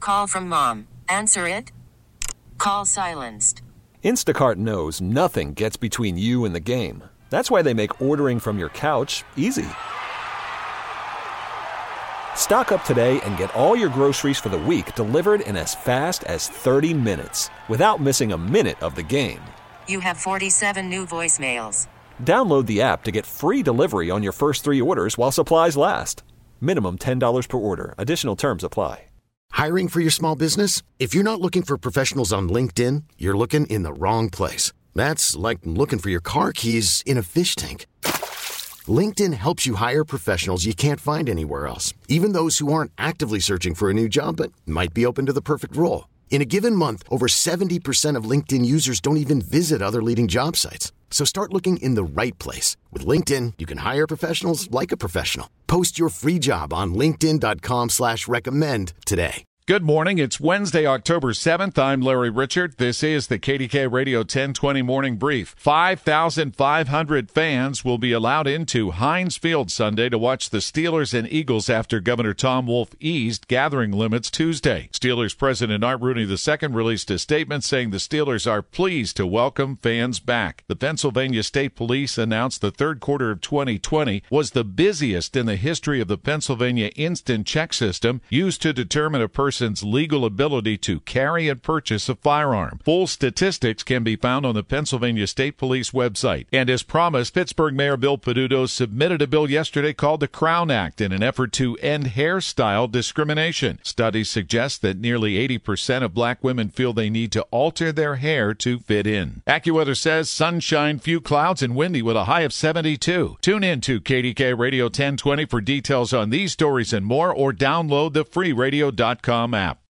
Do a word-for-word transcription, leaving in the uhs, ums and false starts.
call from mom. Answer it. Call silenced. Instacart knows nothing gets between you and the game. That's why they make ordering from your couch easy. Stock up today and get all your groceries for the week delivered in as fast as thirty minutes without missing a minute of the game. You have forty-seven new voicemails. Download the app to get free delivery on your first three orders while supplies last. Minimum ten dollars per order. Additional terms apply. Hiring for your small business? If you're not looking for professionals on LinkedIn, you're looking in the wrong place. That's like looking for your car keys in a fish tank. LinkedIn helps you hire professionals you can't find anywhere else, even those who aren't actively searching for a new job but might be open to the perfect role. In a given month, over seventy percent of LinkedIn users don't even visit other leading job sites. So start looking in the right place. With LinkedIn, you can hire professionals like a professional. Post your free job on linkedin.com slash recommend today. Good morning. It's Wednesday, October seventh. I'm Larry Richard. This is the K D K Radio ten twenty Morning Brief. five thousand five hundred fans will be allowed into Heinz Field Sunday to watch the Steelers and Eagles after Governor Tom Wolf eased gathering limits Tuesday. Steelers President Art Rooney the Second released a statement saying the Steelers are pleased to welcome fans back. The Pennsylvania State Police announced the third quarter of twenty twenty was the busiest in the history of the Pennsylvania instant check system used to determine a person's legal ability to carry and purchase a firearm. Full statistics can be found on the Pennsylvania State Police website. And as promised, Pittsburgh Mayor Bill Peduto submitted a bill yesterday called the Crown Act in an effort to end hairstyle discrimination. Studies suggest that nearly eighty percent of black women feel they need to alter their hair to fit in. AccuWeather says sunshine, few clouds, and windy with a high of seventy-two. Tune in to K D K Radio ten twenty for details on these stories and more, or download the free radio dot com app.